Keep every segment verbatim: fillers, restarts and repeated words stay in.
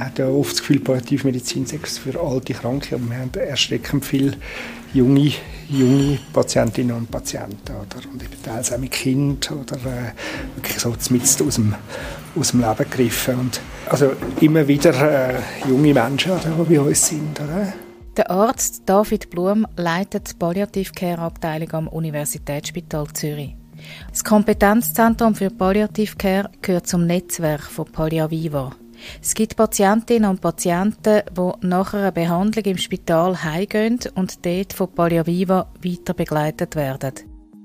man hat ja oft das Gefühl, Palliativmedizin sei für alte Kranke, aber wir haben erschreckend viele junge, junge Patientinnen und Patienten. Oder? Und eben teils auch mit Kindern oder äh, wirklich so mitten aus dem, aus dem Leben gegriffen. Und also immer wieder äh, junge Menschen, oder, die bei uns sind. Oder? Der Arzt David Blum leitet die Palliative-Care-Abteilung am Universitätsspital Zürich. Das Kompetenzzentrum für Palliative Care gehört zum Netzwerk von Palliaviva. Es gibt Patientinnen und Patienten, die nach einer Behandlung im Spital heimgehen und dort von Palliaviva weiter begleitet werden.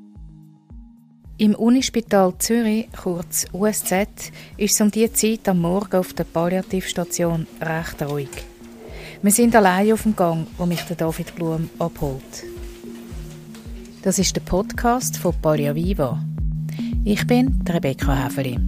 Im Unispital Zürich, kurz U S Z, ist es um diese Zeit am Morgen auf der Palliativstation recht ruhig. Wir sind allein auf dem Gang, wo mich der David Blum abholt. Das ist der Podcast von Palliaviva. Ich bin Rebecca Häfeli.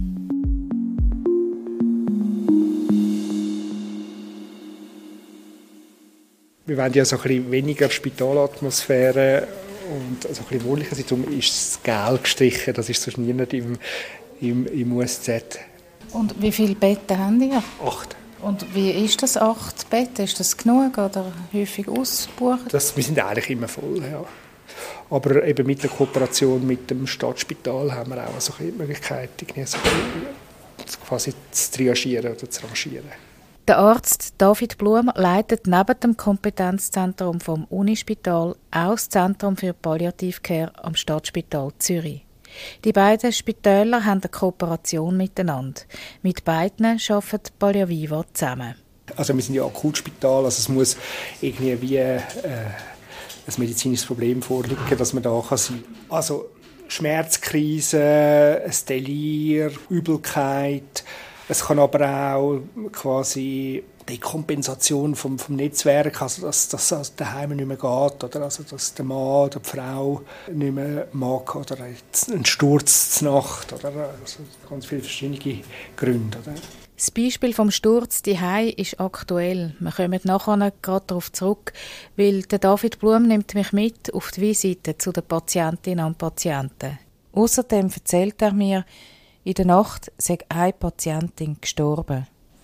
Wir wollen ja so ein bisschen weniger Spitalatmosphäre und also ein bisschen wohnlicher sein. Darum ist das Gel gestrichen. Das ist sonst nie nicht im, im, im U S Z. Und wie viele Betten haben ihr? Acht. Und wie ist das, acht Betten? Ist das genug oder häufig ausgebucht? Das, wir sind eigentlich immer voll, ja. Aber eben mit der Kooperation mit dem Stadtspital haben wir auch so die Möglichkeit, so quasi zu triagieren oder zu rangieren. Der Arzt David Blum leitet neben dem Kompetenzzentrum vom Unispital auch das Zentrum für Palliative Care am Stadtspital Zürich. Die beiden Spitäler haben eine Kooperation miteinander. Mit beiden arbeitet Palliaviva zusammen. Also wir sind ja Akutspital, also es muss irgendwie wie äh, ein medizinisches Problem vorliegen, dass man da kann sein kann. Also Schmerzkrise, ein Delir, Übelkeit. Es kann aber auch quasi Dekompensation vom, vom Netzwerk, also dass das daheim nicht mehr geht, oder also dass der Mann oder die Frau nicht mehr mag, oder ein Sturz zur Nacht, oder also ganz viele verschiedene Gründe. Oder? Das Beispiel vom Sturz daheim ist aktuell. Wir kommen nachher gerade darauf zurück, weil der David Blum nimmt mich mit auf die Visite zu den Patientinnen und Patienten. Außerdem erzählt er mir, in der Nacht sei eine Patientin gestorben.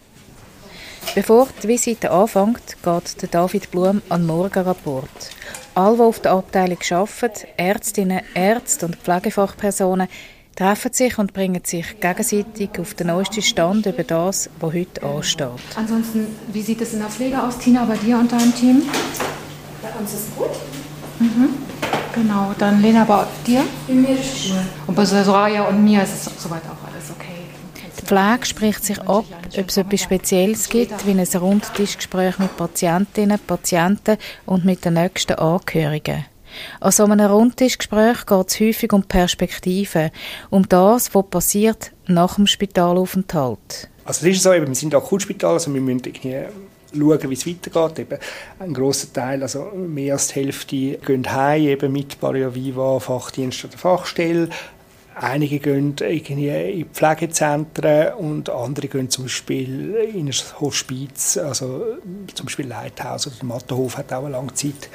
Bevor die Visite anfängt, geht der David Blum an den Morgenrapport. Alle, die auf der Abteilung arbeiten, Ärztinnen, Ärzte und Pflegefachpersonen, treffen sich und bringen sich gegenseitig auf den neuesten Stand über das, was heute ansteht. Ansonsten, wie sieht es in der Pflege aus, Tina, bei dir und deinem Team? Bei uns ist es gut. Mhm. Genau, dann Lena, bei dir? Bei mir ist es gut. Und bei Soraya und mir ist es soweit auch alles okay. Die Pflege spricht sich ab, ob es etwas Spezielles gibt, wie ein Rundtischgespräch mit Patientinnen, Patienten und mit den nächsten Angehörigen. An so einem Rundtischgespräch geht es häufig um Perspektiven, um das, was passiert nach dem Spitalaufenthalt. Also es ist so, wir sind ein Akutspital, also wir müssen irgendwie schauen, wie es weitergeht. Eben ein grosser Teil, also mehr als die Hälfte, gehen heim, eben mit Palliaviva, Fachdienst oder Fachstelle. Einige gehen irgendwie in Pflegezentren und andere gehen zum Beispiel in ein Hospiz, also zum Beispiel Leithaus oder der Mattenhof hat auch eine lange Zeit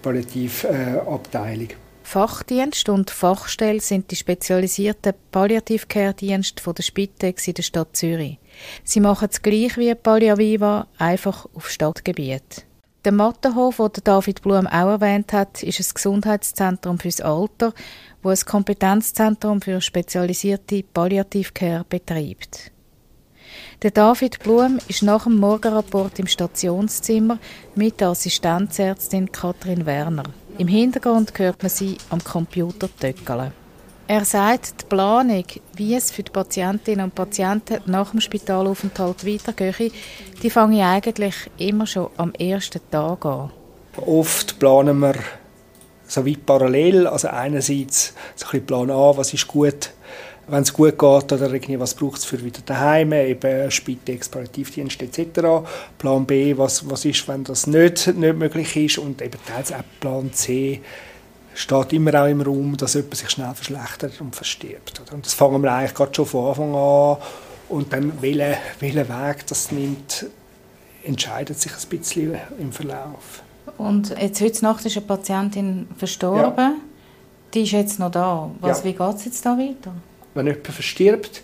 Palliativabteilung. Fachdienst und Fachstelle sind die spezialisierten Palliative-Care-Dienste der Spitex in der Stadt Zürich. Sie machen es gleich wie Palliaviva, einfach auf Stadtgebiet. Der Mattenhof, den David Blum auch erwähnt hat, ist ein Gesundheitszentrum fürs Alter, wo ein Kompetenzzentrum für spezialisierte Palliative Care betreibt. Der David Blum ist nach dem Morgenrapport im Stationszimmer mit der Assistenzärztin Katrin Werner. Im Hintergrund hört man sie am Computer töckeln. Er sagt, die Planung, wie es für die Patientinnen und Patienten nach dem Spitalaufenthalt weitergehe, die fange ich eigentlich immer schon am ersten Tag an. Oft planen wir so weit parallel, also einerseits so ein bisschen Plan A, was ist gut, wenn es gut geht, oder irgendwie, was braucht es für wieder daheim, eben Spitex, Palliativdienst et cetera. Plan B, was, was ist, wenn das nicht, nicht möglich ist, und eben teils auch Plan C steht immer auch im Raum, dass jemand sich schnell verschlechtert und verstirbt. Oder? Und das fangen wir eigentlich gerade schon von Anfang an, und dann welchen, welchen Weg das nimmt, entscheidet sich ein bisschen im Verlauf. Und jetzt heute Nacht ist eine Patientin verstorben. Ja. Die ist jetzt noch da. Was, ja. Wie geht es jetzt da weiter? Wenn jemand verstirbt,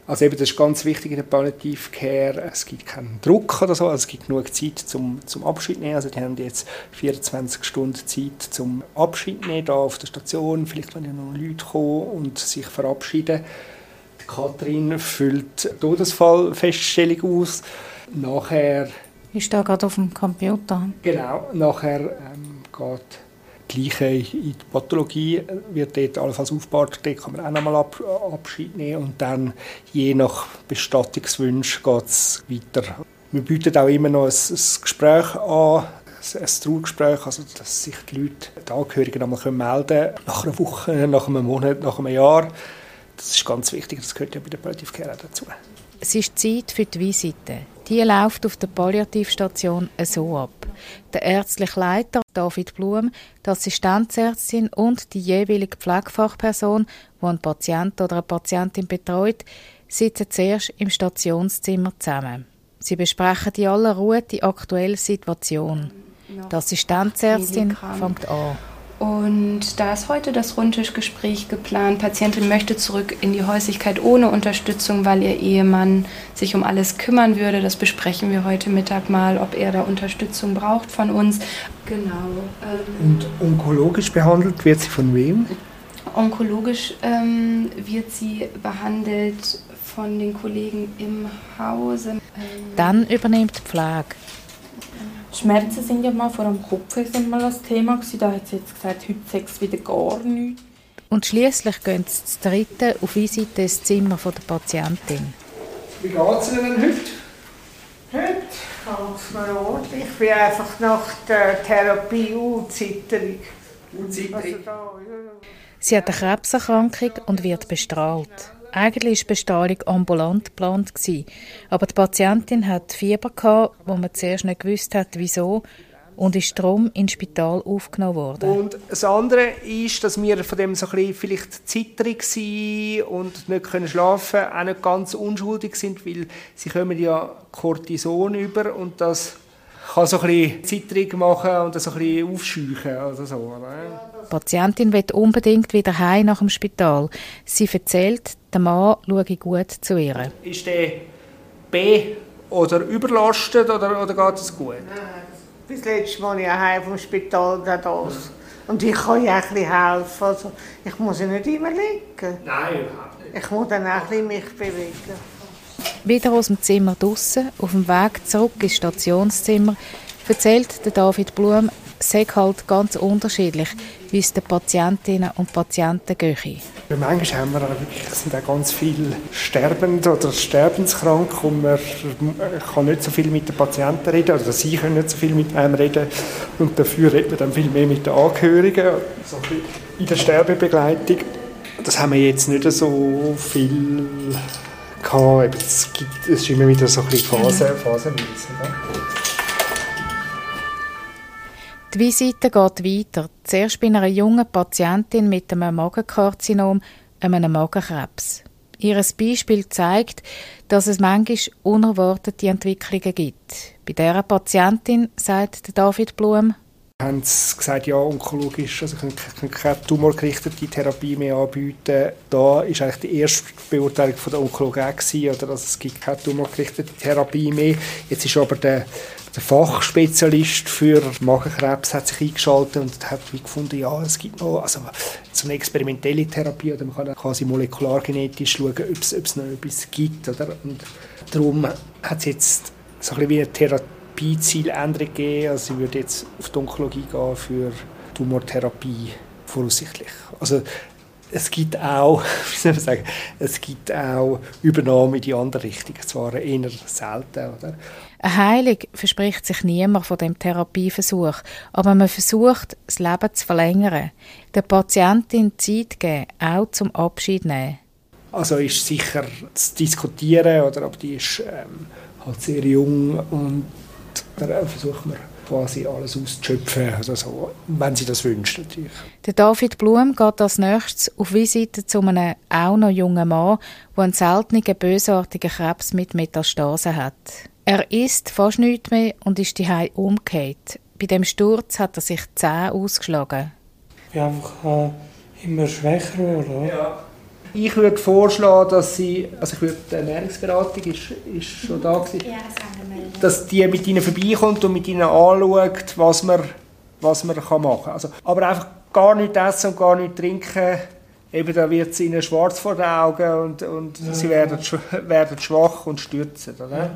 Also eben, das ist ganz wichtig in der Palliative Care. Es gibt keinen Druck oder so, also es gibt genug Zeit zum, zum Abschied nehmen. Also die haben jetzt vierundzwanzig Stunden Zeit zum Abschied nehmen, da auf der Station. Vielleicht wenn ja noch Leute kommen und sich verabschieden. Die Kathrin füllt die Todesfallfeststellung aus. Nachher... Ich stehe gerade auf dem Computer. Genau, nachher ähm, geht Gleiche in die Pathologie, wird dort allenfalls aufgebaut, dort kann man auch nochmal Ab- Abschied nehmen und dann je nach Bestattungswunsch geht es weiter. Wir bieten auch immer noch ein, ein Gespräch an, ein Trauergespräch, also dass sich die Leute, die Angehörigen nochmal melden können, nach einer Woche, nach einem Monat, nach einem Jahr. Das ist ganz wichtig, das gehört ja bei der Palliative Care auch dazu. Es ist Zeit für die Visite. Die läuft auf der Palliativstation so ab. Der ärztliche Leiter, David Blum, die Assistenzärztin und die jeweilige Pflegefachperson, die einen Patienten oder eine Patientin betreut, sitzen zuerst im Stationszimmer zusammen. Sie besprechen in aller Ruhe die aktuelle Situation. Die Assistenzärztin fängt an. Und da ist heute das Rundtischgespräch geplant. Die Patientin möchte zurück in die Häuslichkeit ohne Unterstützung, weil ihr Ehemann sich um alles kümmern würde. Das besprechen wir heute Mittag mal, ob er da Unterstützung braucht von uns. Genau. Ähm Und onkologisch behandelt wird sie von wem? Onkologisch ähm, wird sie behandelt von den Kollegen im Hause. Ähm Dann übernimmt die Pflege. Schmerzen sind ja mal vor dem Kopf sind mal das Thema gewesen. Da hat sie jetzt gesagt, heute sei es wieder gar nichts. Und schliesslich gehen sie zu dritten auf Visite ins Zimmer der Patientin. Wie geht es Ihnen heute? Heute geht es mir ordentlich. Ich bin einfach nach der Therapie unzitterig. Unzitterig? Also da, ja. Sie hat eine Krebserkrankung und wird bestrahlt. Eigentlich war die Bestrahlung ambulant geplant, aber die Patientin hatte Fieber, wo man zuerst nicht gewusst hat, wieso, und ist darum ins Spital aufgenommen worden. Und das andere ist, dass wir von dem so ein bisschen vielleicht zitterig waren und nicht können schlafen können, auch nicht ganz unschuldig sind, weil sie kommen ja Cortison über und das kann so ein bisschen zitterig machen und das so ein bisschen aufscheuchen oder so. Oder? Die Patientin will unbedingt wieder heim nach dem Spital. Sie erzählt, der Mann schaue gut zu ihr. Ist der B oder überlastet oder, oder geht es gut? Bis letztes Mal ja heim vom Spital das. Und ich kann ja ein bisschen helfen. Also, ich muss ja nicht immer liegen. Nein, überhaupt nicht. Ich muss dann auch ein bisschen mich bewegen. Wieder aus dem Zimmer draussen, auf dem Weg zurück ins Stationszimmer, erzählt der David Blum, es sei halt ganz unterschiedlich, wie es den Patientinnen und Patienten gehe. Manchmal haben wir auch wirklich, es sind auch ganz viele Sterbende oder sterbenskrank und man kann nicht so viel mit den Patienten reden, oder sie können nicht so viel mit einem reden und dafür redet man dann viel mehr mit den Angehörigen, so in der Sterbebegleitung. Das haben wir jetzt nicht so viel gehabt. Es, gibt, es ist immer wieder so ein bisschen Phase, phasenweise. Die Visite geht weiter. Zuerst bei einer jungen Patientin mit einem Magenkarzinom, einem Magenkrebs. Ihr Beispiel zeigt, dass es manchmal unerwartete Entwicklungen gibt. Bei dieser Patientin, sagt David Blum, haben sie gesagt, ja, onkologisch, also können, können keine tumorgerichtete Therapie mehr anbieten. Da war eigentlich die erste Beurteilung von der Onkologie gewesen, oder dass es gibt keine tumorgerichtete Therapie mehr. Jetzt ist aber der, der Fachspezialist für Magenkrebs hat sich eingeschaltet und hat wie gefunden, ja, es gibt noch also so eine experimentelle Therapie, oder man kann quasi molekulargenetisch schauen, ob es, ob es noch etwas gibt. Oder? Und darum hat es jetzt so ein bisschen wie eine Therapie Zieländerung geben. Also sie würde jetzt auf die Onkologie gehen für Tumortherapie voraussichtlich. Also es gibt auch, wie soll man sagen, es gibt auch Übernahmen in die andere Richtung. Zwar eher selten, oder? Eine Heilung verspricht sich niemand von dem Therapieversuch, aber man versucht, das Leben zu verlängern, der Patientin Zeit geben, auch zum Abschied nehmen. Also ist sicher zu diskutieren, oder, aber die ist ähm, halt sehr jung und da versucht man quasi alles auszuschöpfen, also so, wenn sie das wünscht natürlich. Der David Blum geht als nächstes auf Visite zu einem auch noch jungen Mann, der einen seltenen, bösartigen Krebs mit Metastase hat. Er isst fast nichts mehr und ist daheim umgekehrt. Bei dem Sturz hat er sich die Zähne ausgeschlagen. Ich bin einfach äh, immer schwächer geworden. Ja. Ich würde vorschlagen, dass sie, also ich würde, die Ernährungsberatung ist, ist schon da gewesen, Ja, das haben wir. dass die mit ihnen vorbeikommt und mit ihnen anschaut, was man, was man kann machen kann. Also, aber einfach gar nicht essen und gar nicht trinken, eben da wird es ihnen schwarz vor den Augen und, und ja, sie werden, ja. werden schwach und stürzen. Oder? Ja.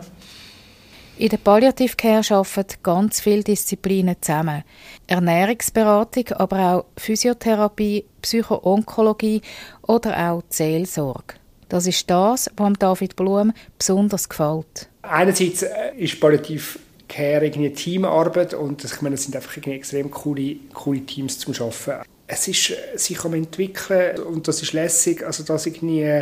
In der Palliative Care arbeiten ganz viele Disziplinen zusammen. Ernährungsberatung, aber auch Physiotherapie, Psychoonkologie oder auch Seelsorge. Das ist das, was David Blum besonders gefällt. Einerseits ist Palliative Care eine Teamarbeit und ich meine, es sind einfach extrem coole, coole Teams zum Arbeiten. Es ist sich am entwickeln und das ist lässig, also das irgendwie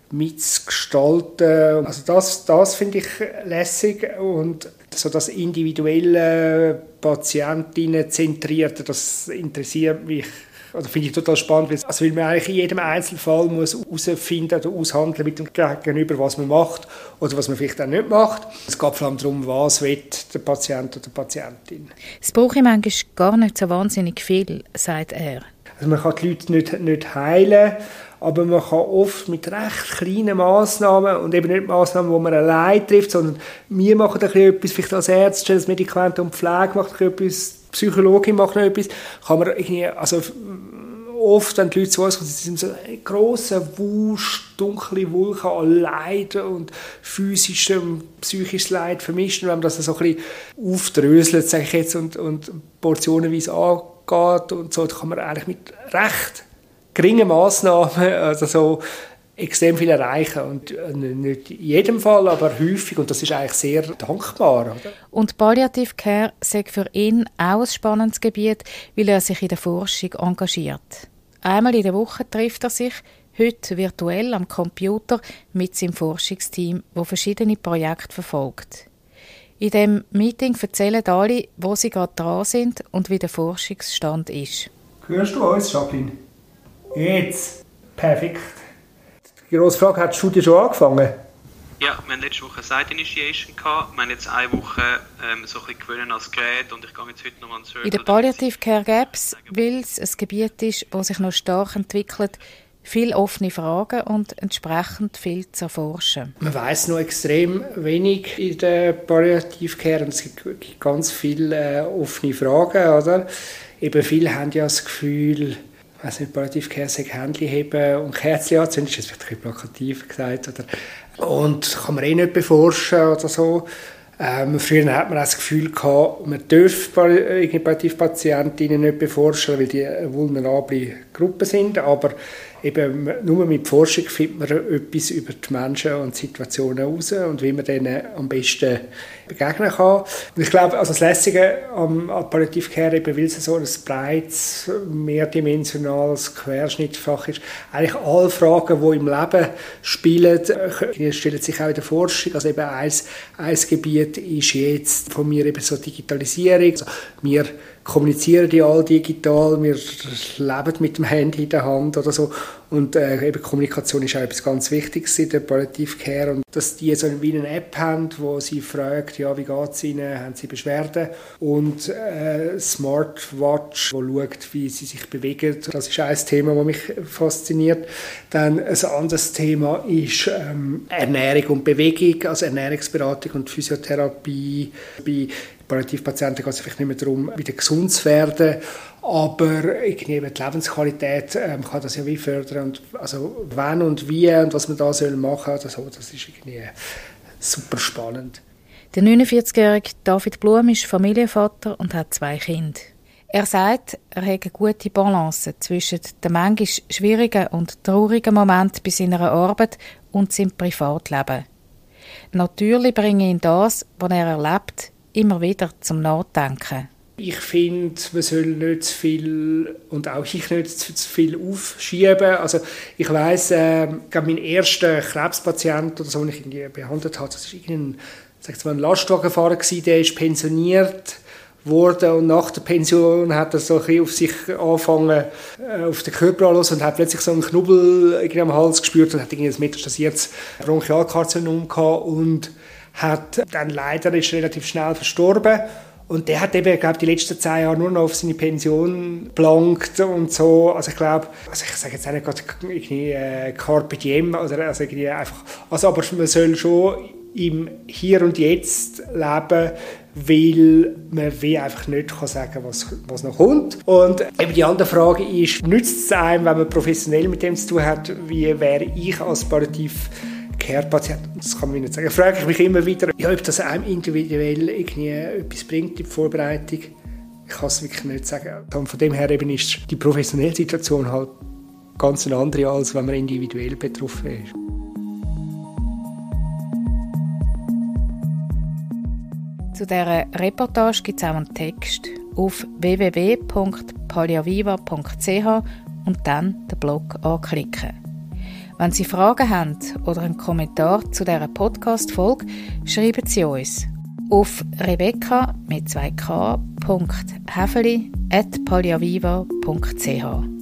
mitzugestalten. Also das, das finde ich lässig und so das individuelle, Patientinnen-zentrierte, das interessiert mich. Also finde ich total spannend, also weil man eigentlich in jedem Einzelfall muss herausfinden oder aushandeln mit dem Gegenüber, was man macht oder was man vielleicht auch nicht macht. Es geht vor allem darum, was will der Patient oder die Patientin. Es braucht manchmal gar nicht so wahnsinnig viel, sagt er. Also man kann die Leute nicht, nicht heilen, aber man kann oft mit recht kleinen Massnahmen und eben nicht Massnahmen, die man allein trifft, sondern wir machen ein bisschen etwas, vielleicht als Ärzte, das Medikament und Pflege macht etwas, die Psychologin macht noch etwas, kann man irgendwie, also oft, wenn die Leute zu uns kommen, sie sind so ein grosser Wust, dunkle Wolken an Leid und physischem, psychisches Leid vermischen, wenn man das so ein bisschen aufdröselt, sage ich jetzt, und, und portionenweise angeht und so, da kann man eigentlich mit recht geringen Massnahmen also so extrem viel erreichen. Und nicht in jedem Fall, aber häufig. Und das ist eigentlich sehr dankbar. Oder? Und Palliative Care sei für ihn auch ein spannendes Gebiet, weil er sich in der Forschung engagiert. Einmal in der Woche trifft er sich, heute virtuell am Computer, mit seinem Forschungsteam, das verschiedene Projekte verfolgt. In diesem Meeting erzählen alle, wo sie gerade dran sind und wie der Forschungsstand ist. Hörst du uns, Jacqueline? Jetzt. Perfekt. Die grosse Frage, hat die Studie schon angefangen? Ja, wir hatten letzte Woche eine Site Initiation gehabt. Wir haben jetzt eine Woche ähm, so ein bisschen gewöhnen als Gerät und ich gehe jetzt heute noch an den Server. In der Palliative Care gäbe es, weil es ein Gebiet ist, das sich noch stark entwickelt, viele offene Fragen und entsprechend viel zu erforschen. Man weiss noch extrem wenig in der Palliative Care und es gibt ganz viele äh, offene Fragen. Oder? Eben viele haben ja das Gefühl, ich weiss nicht, Palliative Care sagt Händchen heben und Kerzchen anzünden, das ist vielleicht ein bisschen plakativ gesagt. Oder? Und kann man eh nicht beforschen oder so. Ähm, früher hat man auch das Gefühl gehabt, man dürfe Palliativpatientinnen nicht beforschen, weil die eine vulnerable Gruppe sind, aber eben nur mit Forschung findet man etwas über die Menschen und Situationen heraus und wie man denen am besten begegnen kann. Und ich glaube, also das Lässige am, an Palliative Care, eben, weil es so ein breites, mehrdimensionales Querschnittfach ist, eigentlich alle Fragen, die im Leben spielen, stellen sich auch in der Forschung. Also eben ein, ein Gebiet ist jetzt von mir eben so Digitalisierung. Also wir kommunizieren die all digital, wir leben mit dem Handy in der Hand oder so. Und äh, eben Kommunikation ist auch etwas ganz Wichtiges in der Palliative Care. Und dass die so wie eine App haben, wo sie fragt, ja, wie geht es ihnen, haben sie Beschwerden. Und äh, Smartwatch, wo schaut, wie sie sich bewegen. Das ist ein Thema, das mich fasziniert. Dann ein anderes Thema ist ähm, Ernährung und Bewegung, also Ernährungsberatung und Physiotherapie. Bei Palliativpatienten geht es vielleicht nicht mehr darum, wieder gesund zu werden, aber irgendwie die Lebensqualität ähm, kann das ja wie fördern. Und also wann und wie und was man da soll machen soll, also, das ist irgendwie super spannend. Der neunundvierzigjährige David Blum ist Familienvater und hat zwei Kinder. Er sagt, er habe eine gute Balance zwischen den manchmal schwierigen und traurigen Momenten bei seiner Arbeit und seinem Privatleben. Natürlich bringe ihn das, was er erlebt, immer wieder zum Nachdenken. Ich finde, man soll nicht zu viel, und auch ich nicht zu viel aufschieben. Also ich weiss, äh, mein erster Krebspatient, oder so, den ich irgendwie behandelt habe, das war irgendein, sag mal, ein Lastwagenfahrer gewesen, der ist pensioniert worden und nach der Pension hat er so ein bisschen auf sich angefangen, äh, auf den Körper anzulassen und hat plötzlich so einen Knubbel irgendwie am Hals gespürt und hat irgendwie ein metastasiertes Bronchialkarzinom gehabt und hat dann leider ist relativ schnell verstorben. Und der hat eben, glaube die letzten zehn Jahre nur noch auf seine Pension geblankt und so. Also ich glaube, also ich sage jetzt auch nicht gerade irgendwie äh, Carpe Diem, oder also irgendwie einfach, also aber man soll schon im Hier und Jetzt leben, weil man wie einfach nicht kann sagen, was, was noch kommt. Und eben die andere Frage ist, nützt es einem, wenn man professionell mit dem zu tun hat, wie wäre ich als Palliativ Care-Patient? Das kann man nicht sagen. Da frage ich mich immer wieder, ja, ob das einem individuell irgendwie etwas bringt in der Vorbereitung. Ich kann es wirklich nicht sagen. Und von dem her eben ist die professionelle Situation halt ganz eine andere, als wenn man individuell betroffen ist. Zu dieser Reportage gibt es auch einen Text auf w w w punkt palliaviva punkt c h und dann den Blog anklicken. Wenn Sie Fragen haben oder einen Kommentar zu dieser Podcast-Folge, schreiben Sie uns auf rebecca mit zwei k punkt häfeli at palliaviva punkt c h.